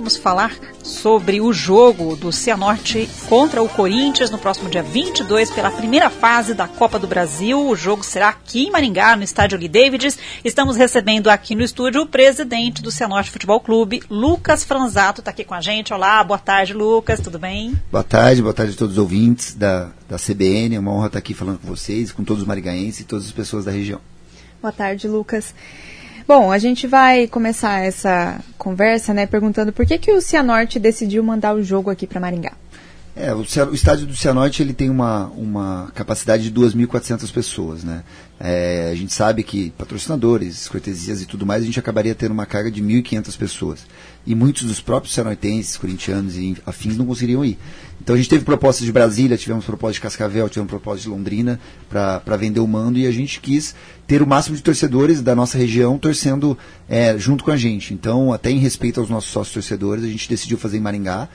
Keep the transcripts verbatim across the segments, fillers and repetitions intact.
vamos falar sobre o jogo do Cianorte contra o Corinthians no próximo dia vinte e dois, pela primeira fase da Copa do Brasil. O jogo será aqui em Maringá, no estádio Lee Davids. Estamos recebendo aqui no estúdio o presidente do Cianorte Futebol Clube, Lucas Franzato, está aqui com a gente. Olá, boa tarde, Lucas, tudo bem? Boa tarde, boa tarde a todos os ouvintes da, da C B N. É uma honra estar aqui falando com vocês, com todos os maringaenses e todas as pessoas da região. Boa tarde, Lucas. Bom, a gente vai começar essa conversa, né, perguntando por que que o Cianorte decidiu mandar o jogo aqui para Maringá. É, o, o estádio do Cianorte, ele tem uma, uma capacidade de duas mil e quatrocentas pessoas, né? É, a gente sabe que patrocinadores, cortesias e tudo mais, a gente acabaria tendo uma carga de mil e quinhentas pessoas. E muitos dos próprios cianortenses, corintianos e afins não conseguiriam ir. Então a gente teve propostas de Brasília, tivemos propostas de Cascavel, tivemos propostas de Londrina para vender o mando, e a gente quis ter o máximo de torcedores da nossa região torcendo é, junto com a gente. Então, até em respeito aos nossos sócios torcedores, a gente decidiu fazer em Maringá.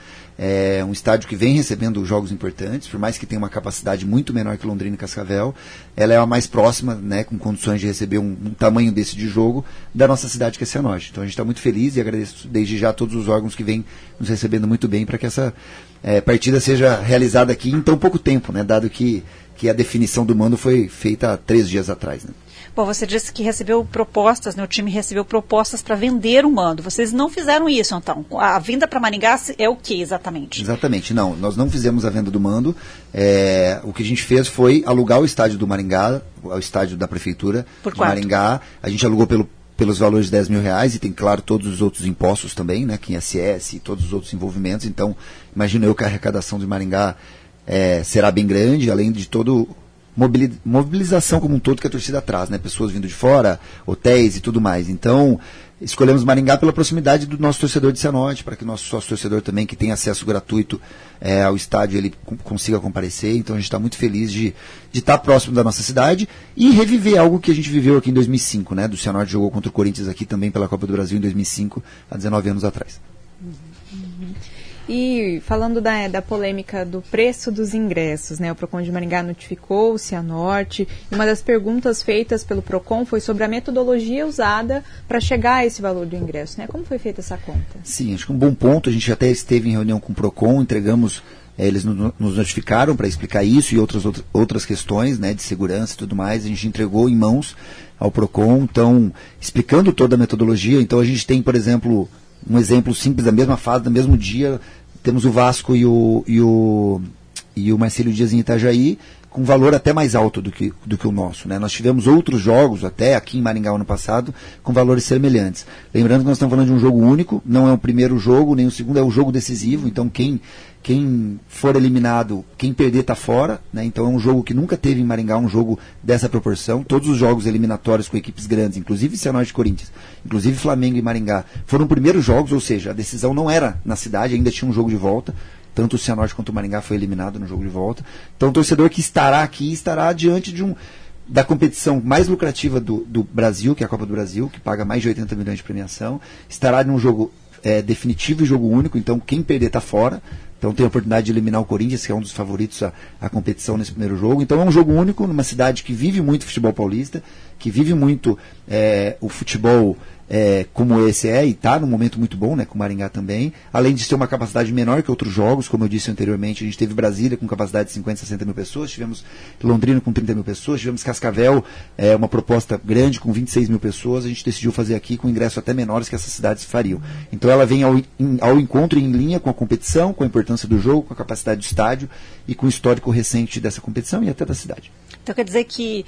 É um estádio que vem recebendo jogos importantes, por mais que tenha uma capacidade muito menor que Londrina e Cascavel, ela é a mais próxima, né, com condições de receber um, um tamanho desse de jogo da nossa cidade, que é Cianorte. Então a gente está muito feliz e agradeço desde já a todos os órgãos que vêm nos recebendo muito bem para que essa é, partida seja realizada aqui em tão pouco tempo, né, dado que, que a definição do mando foi feita há três dias atrás, né. Bom, você disse que recebeu propostas, né? O time recebeu propostas para vender o mando. Vocês não fizeram isso, então? A vinda para Maringá é o que exatamente? Exatamente, não. Nós não fizemos a venda do mando. É, o que a gente fez foi alugar o estádio do Maringá, o estádio da Prefeitura Por de quanto? Maringá. A gente alugou pelo, pelos valores de dez mil reais e tem, claro, todos os outros impostos também, né? Que I S S e todos os outros envolvimentos. Então, imagino eu que a arrecadação de Maringá é, será bem grande, além de todo... mobilização como um todo que a torcida traz, né? Pessoas vindo de fora, hotéis e tudo mais. Então, escolhemos Maringá pela proximidade do nosso torcedor de Cianorte, para que o nosso sócio torcedor também, que tem acesso gratuito é, ao estádio, ele consiga comparecer. Então, a gente está muito feliz de de estar próximo da nossa cidade e reviver algo que a gente viveu aqui em dois mil e cinco, né? Do Cianorte jogou contra o Corinthians aqui também pela Copa do Brasil em dois mil e cinco, há dezenove anos atrás. E falando da, da polêmica do preço dos ingressos, né? O Procon de Maringá notificou o Cianorte, e uma das perguntas feitas pelo Procon foi sobre a metodologia usada para chegar a esse valor do ingresso, né? Como foi feita essa conta? Sim, acho que um bom ponto. A gente até esteve em reunião com o Procon, entregamos, eh, eles no, nos notificaram para explicar isso e outras, outras, outras questões, né, de segurança e tudo mais. A gente entregou em mãos ao Procon, então, explicando toda a metodologia. Então, a gente tem, por exemplo... um exemplo simples, da mesma fase, do mesmo dia, temos o Vasco e o, e o, e o Marcílio Dias em Itajaí, com valor até mais alto do que, do que o nosso, né? Nós tivemos outros jogos, até aqui em Maringá ano passado, com valores semelhantes. Lembrando que nós estamos falando de um jogo único, não é o primeiro jogo, nem o segundo, é o jogo decisivo, então quem... Quem for eliminado, quem perder está fora, né? Então é um jogo que nunca teve em Maringá, um jogo dessa proporção. Todos os jogos eliminatórios com equipes grandes, inclusive Cianorte e Corinthians, inclusive Flamengo e Maringá, foram primeiros jogos, ou seja, a decisão não era na cidade, ainda tinha um jogo de volta. Tanto o Cianorte quanto o Maringá foi eliminado no jogo de volta. Então o torcedor que estará aqui estará diante de um, da competição mais lucrativa do, do Brasil, que é a Copa do Brasil, que paga mais de oitenta milhões de premiação. Estará num jogo é, definitivo e jogo único, então quem perder está fora. Então tem a oportunidade de eliminar o Corinthians, que é um dos favoritos à, à competição nesse primeiro jogo. Então é um jogo único numa cidade que vive muito futebol paulista, que vive muito é, o futebol é, como esse é, e está num momento muito bom, né, com o Maringá também. Além de ter uma capacidade menor que outros jogos, como eu disse anteriormente, a gente teve Brasília com capacidade de cinquenta, sessenta mil pessoas, tivemos Londrina com trinta mil pessoas, tivemos Cascavel, é, uma proposta grande com vinte e seis mil pessoas, a gente decidiu fazer aqui com ingresso até menores que essas cidades fariam. Então ela vem ao, in, ao encontro em linha com a competição, com a importância do jogo, com a capacidade do estádio e com o histórico recente dessa competição e até da cidade. Então quer dizer que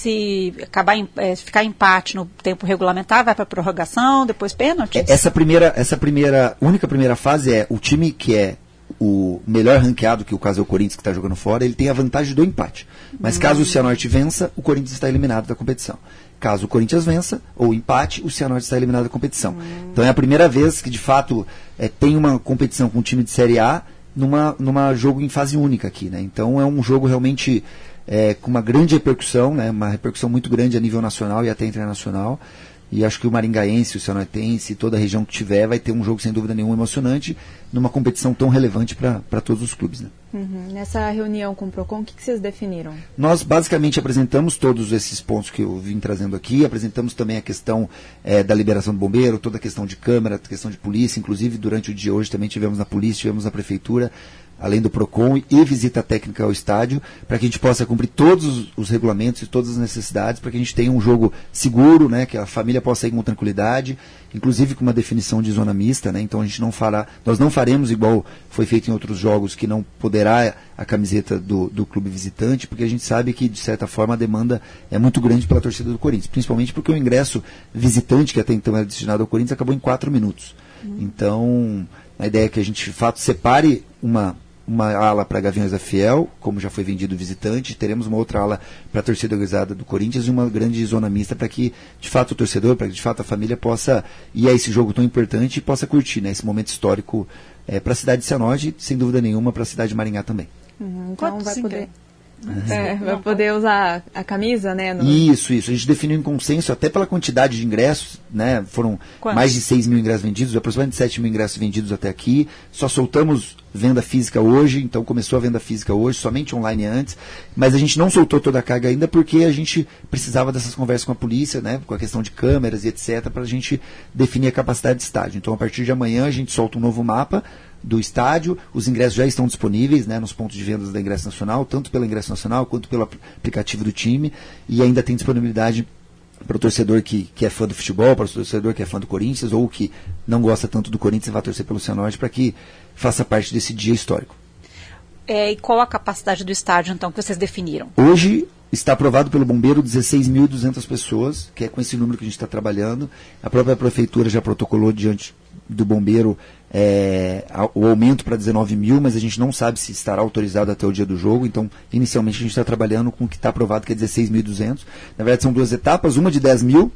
se acabar em, é, ficar empate no tempo regulamentar, vai para a prorrogação, depois pênalti? Essa primeira, essa primeira, única primeira fase é o time que é o melhor ranqueado, que o caso é o Corinthians que está jogando fora, ele tem a vantagem do empate. Mas hum. caso o Cianorte vença, o Corinthians está eliminado da competição. Caso o Corinthians vença, ou empate, o Cianorte está eliminado da competição. Hum. Então é a primeira vez que de fato é, tem uma competição com um time de Série A numa, numa jogo em fase única aqui, né? Então é um jogo realmente é, com uma grande repercussão, né? Uma repercussão muito grande a nível nacional e até internacional. e acho que o maringaense, o cianortense, toda a região que tiver, vai ter um jogo sem dúvida nenhuma emocionante, numa competição tão relevante para todos os clubes. Né? Uhum. Nessa reunião com o PROCON, o que, que vocês definiram? Nós basicamente apresentamos todos esses pontos que eu vim trazendo aqui, apresentamos também a questão é, da liberação do bombeiro, toda a questão de câmera, a questão de polícia, inclusive durante o dia hoje também tivemos na polícia, tivemos na prefeitura, além do PROCON, e visita técnica ao estádio, para que a gente possa cumprir todos os, os regulamentos e todas as necessidades, para que a gente tenha um jogo seguro, né, que a família possa ir com tranquilidade, inclusive com uma definição de zona mista, né, então a gente não fará, nós não faremos igual foi feito em outros jogos, que não poderá a camiseta do, do clube visitante, porque a gente sabe que, de certa forma, a demanda é muito grande pela torcida do Corinthians, principalmente porque o ingresso visitante, que até então era destinado ao Corinthians, acabou em quatro minutos. Hum. Então, a ideia é que a gente, de fato, separe uma uma ala para Gaviões da Fiel, como já foi vendido visitante, teremos uma outra ala para a torcida organizada do Corinthians e uma grande zona mista para que, de fato, o torcedor, para que, de fato, a família possa ir a esse jogo tão importante e possa curtir, né, esse momento histórico é, para a cidade de Cianorte, sem dúvida nenhuma, para a cidade de Maringá também. Uhum, então Quanto vai poder... É, vai poder usar a camisa, né? No... Isso, isso. A gente definiu em consenso, até pela quantidade de ingressos, né? Foram Quantos? mais de seis mil ingressos vendidos, aproximadamente sete mil ingressos vendidos até aqui. Só soltamos venda física hoje, então começou a venda física hoje, somente online antes. Mas a gente não soltou toda a carga ainda porque a gente precisava dessas conversas com a polícia, né? Com a questão de câmeras e etcétera, para a gente definir a capacidade de estádio. Então, a partir de amanhã, a gente solta um novo mapa do estádio, os ingressos já estão disponíveis, né, nos pontos de vendas da Ingresso Nacional, tanto pelo Ingresso Nacional quanto pelo aplicativo do time, e ainda tem disponibilidade para o torcedor que, que é fã do futebol, para o torcedor que é fã do Corinthians, ou que não gosta tanto do Corinthians e vai torcer pelo Cianorte, para que faça parte desse dia histórico. É, e qual a capacidade do estádio, então, que vocês definiram? Hoje está aprovado pelo Bombeiro dezesseis mil e duzentas pessoas, que é com esse número que a gente está trabalhando. A própria Prefeitura já protocolou diante do Bombeiro é, o aumento para dezenove mil, mas a gente não sabe se estará autorizado até o dia do jogo, então inicialmente a gente está trabalhando com o que está aprovado, que é dezesseis mil e duzentos. Na verdade são duas etapas, uma de dez mil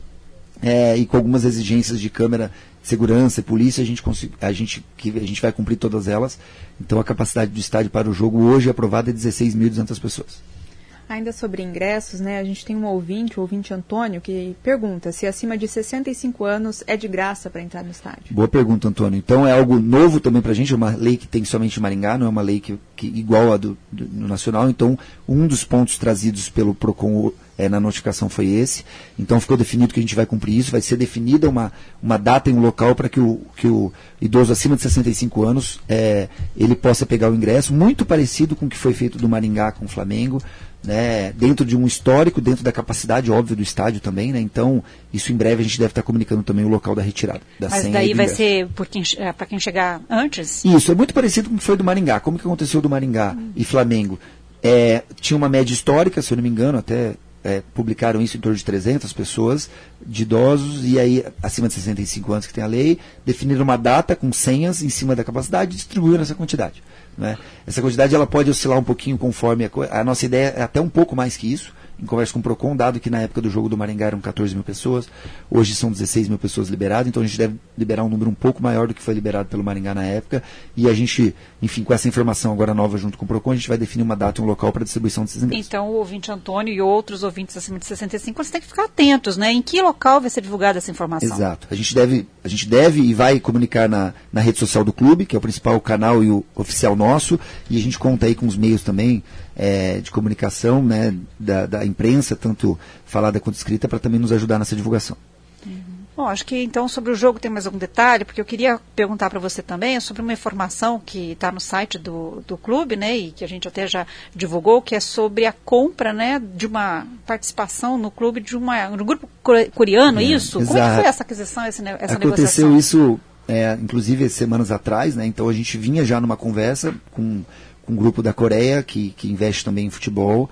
é, e com algumas exigências de câmera, segurança e polícia, a gente, a, gente, a gente vai cumprir todas elas. Então a capacidade do estádio para o jogo hoje aprovada é dezesseis mil e duzentas pessoas. Ainda sobre ingressos, né, a gente tem um ouvinte, o ouvinte Antônio, que pergunta se acima de sessenta e cinco anos é de graça para entrar no estádio. Boa pergunta, Antônio. Então é algo novo também para a gente, é uma lei que tem somente em Maringá, não é uma lei que, que igual a do, do, do Nacional. Então, um dos pontos trazidos pelo PROCON é, na notificação foi esse. Então ficou definido que a gente vai cumprir isso, vai ser definida uma, uma data e um local para que o, que o idoso acima de sessenta e cinco anos é, ele possa pegar o ingresso, muito parecido com o que foi feito do Maringá com o Flamengo, né, dentro de um histórico, dentro da capacidade, óbvio, do estádio também, né, então isso em breve a gente deve estar comunicando também o local da retirada. Da Mas senha daí vai ser para quem chegar antes? Isso, é muito parecido com o que foi do Maringá. Como que aconteceu do Maringá hum. e Flamengo? É, tinha uma média histórica, se eu não me engano, até é, publicaram isso em torno de trezentas pessoas de idosos, e aí acima de sessenta e cinco anos que tem a lei, definiram uma data com senhas em cima da capacidade e distribuíram essa quantidade. Né? Essa quantidade ela pode oscilar um pouquinho conforme a, a nossa ideia é até um pouco mais que isso, em conversa com o PROCON, dado que na época do jogo do Maringá eram quatorze mil pessoas, hoje são dezesseis mil pessoas liberadas, então a gente deve liberar um número um pouco maior do que foi liberado pelo Maringá na época, e a gente, enfim, com essa informação agora nova junto com o PROCON, a gente vai definir uma data e um local para distribuição desses ingressos. Então o ouvinte Antônio e outros ouvintes acima de sessenta e cinco, eles têm que ficar atentos, né? Em que local vai ser divulgada essa informação? Exato. A gente deve, a gente deve e vai comunicar na, na rede social do clube, que é o principal canal e o oficial nosso, e a gente conta aí com os meios também é, de comunicação, né, da, da imprensa, tanto falada quanto escrita, para também nos ajudar nessa divulgação. Uhum. Bom, acho que então sobre o jogo tem mais algum detalhe, porque eu queria perguntar para você também sobre uma informação que está no site do, do clube, né, e que a gente até já divulgou, que é sobre a compra, né, de uma participação no clube de uma, no grupo coreano, é, isso? Exato. Como é que foi essa aquisição, essa, essa Aconteceu negociação? isso, é, inclusive, semanas atrás, né, então a gente vinha já numa conversa com com um grupo da Coreia, que, que investe também em futebol.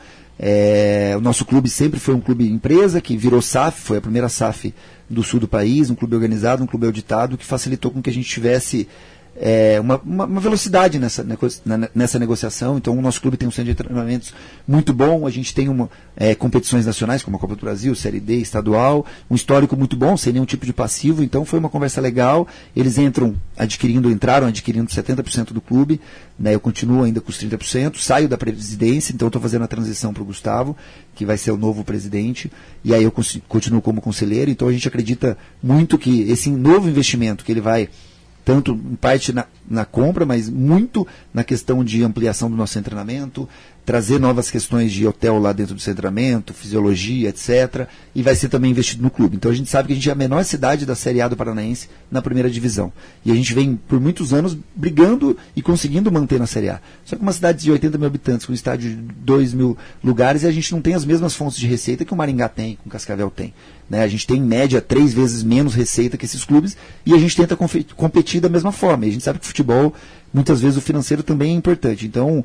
É, o nosso clube sempre foi um clube empresa, que virou S A F, foi a primeira S A F do sul do país, um clube organizado, um clube auditado, que facilitou com que a gente tivesse é, uma, uma, uma velocidade nessa, nessa negociação. Então o nosso clube tem um centro de treinamentos muito bom, a gente tem uma, é, competições nacionais como a Copa do Brasil, Série D, estadual, um histórico muito bom, sem nenhum tipo de passivo, então foi uma conversa legal. Eles entram adquirindo, entraram adquirindo setenta por cento do clube, né, eu continuo ainda com os trinta por cento, saio da presidência, então estou fazendo a transição para o Gustavo, que vai ser o novo presidente, e aí eu continuo como conselheiro. Então a gente acredita muito que esse novo investimento que ele vai, tanto em parte na, na compra, mas muito na questão de ampliação do nosso treinamento, trazer novas questões de hotel lá dentro do treinamento, fisiologia, etcétera. E vai ser também investido no clube. Então a gente sabe que a gente é a menor cidade da Série A do Paranaense na primeira divisão. E a gente vem por muitos anos brigando e conseguindo manter na Série A. Só que uma cidade de oitenta mil habitantes, com um estádio de dois mil lugares, e a gente não tem as mesmas fontes de receita que o Maringá tem, que o Cascavel tem. Né? A gente tem, em média, três vezes menos receita que esses clubes, e a gente tenta competir da mesma forma. E a gente sabe que o futebol, muitas vezes o financeiro também é importante. Então,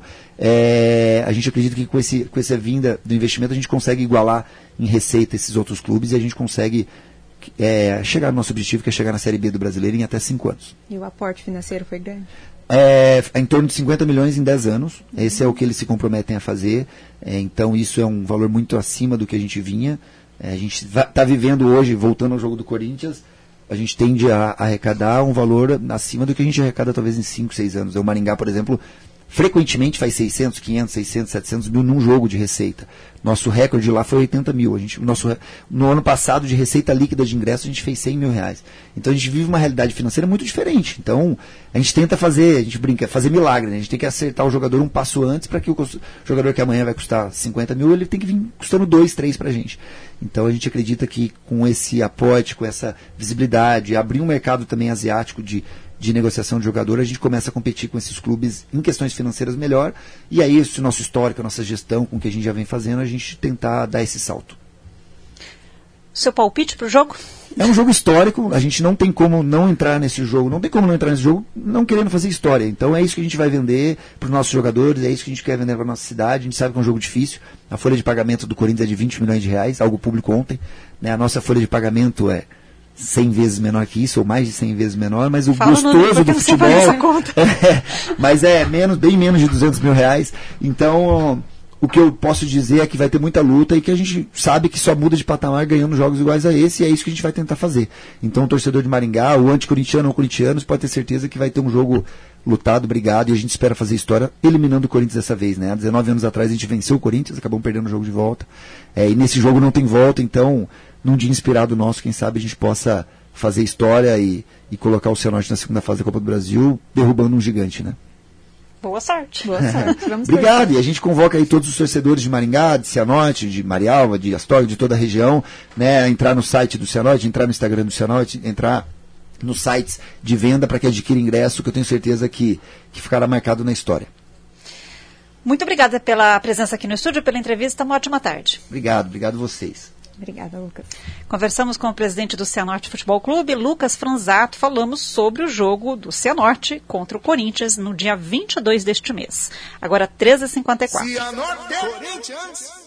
é, a gente acredita que com, esse, com essa vinda do investimento a gente consegue igualar em receita esses outros clubes e a gente consegue é, chegar no nosso objetivo, que é chegar na Série B do Brasileiro em até cinco anos. E o aporte financeiro foi grande? É, em torno de cinquenta milhões em dez anos. Uhum. Esse é o que eles se comprometem a fazer. É, então, isso é um valor muito acima do que a gente vinha. É, a gente está vivendo hoje, voltando ao jogo do Corinthians, a gente tende a arrecadar um valor acima do que a gente arrecada talvez em cinco, seis anos. O Maringá, por exemplo, frequentemente faz seiscentos, quinhentos, seiscentos, setecentos mil num jogo de receita. Nosso recorde lá foi oitenta mil. A gente, nosso, no ano passado, de receita líquida de ingresso, a gente fez cem mil reais. Então a gente vive uma realidade financeira muito diferente. Então a gente tenta fazer, a gente brinca, fazer milagre, né? A gente tem que acertar o jogador um passo antes para que o jogador que amanhã vai custar cinquenta mil, ele tem que vir custando dois, três para a gente. Então a gente acredita que com esse aporte, com essa visibilidade, abrir um mercado também asiático de de negociação de jogador, a gente começa a competir com esses clubes em questões financeiras melhor, e aí esse nosso histórico, a nossa gestão, com o que a gente já vem fazendo, a gente tentar dar esse salto. Seu palpite para o jogo? É um jogo histórico, a gente não tem como não entrar nesse jogo, não tem como não entrar nesse jogo não querendo fazer história. Então é isso que a gente vai vender para os nossos jogadores, é isso que a gente quer vender para a nossa cidade. A gente sabe que é um jogo difícil, a folha de pagamento do Corinthians é de vinte milhões de reais, algo público ontem, né? A nossa folha de pagamento é cem vezes menor que isso, ou mais de cem vezes menor, mas o Fala gostoso do futebol é, mas é menos, bem menos de duzentos mil reais. Então o que eu posso dizer é que vai ter muita luta e que a gente sabe que só muda de patamar ganhando jogos iguais a esse, e é isso que a gente vai tentar fazer. Então o torcedor de Maringá, o anticorintiano ou corintianos, pode ter certeza que vai ter um jogo lutado, brigado, e a gente espera fazer história eliminando o Corinthians dessa vez, né? Há dezenove anos atrás a gente venceu o Corinthians, acabamos perdendo o jogo de volta, é, e nesse jogo não tem volta. Então num dia inspirado nosso, quem sabe a gente possa fazer história e, e colocar o Cianorte na segunda fase da Copa do Brasil, derrubando um gigante, né? Boa sorte. Boa sorte. Vamos Obrigado. E a gente convoca aí todos os torcedores de Maringá, de Cianorte, de Marialva, de Astorga, de toda a região, né, a entrar no site do Cianorte, entrar no Instagram do Cianorte, entrar nos sites de venda para que adquira ingresso, que eu tenho certeza que, que ficará marcado na história. Muito obrigada pela presença aqui no estúdio, pela entrevista. Uma ótima tarde. Obrigado, obrigado vocês. Obrigada, Lucas. Conversamos com o presidente do Cianorte Futebol Clube, Lucas Franzato. Falamos sobre o jogo do Cianorte contra o Corinthians no dia vinte e dois deste mês. Agora treze e cinquenta e quatro. Cianorte, Corinthians.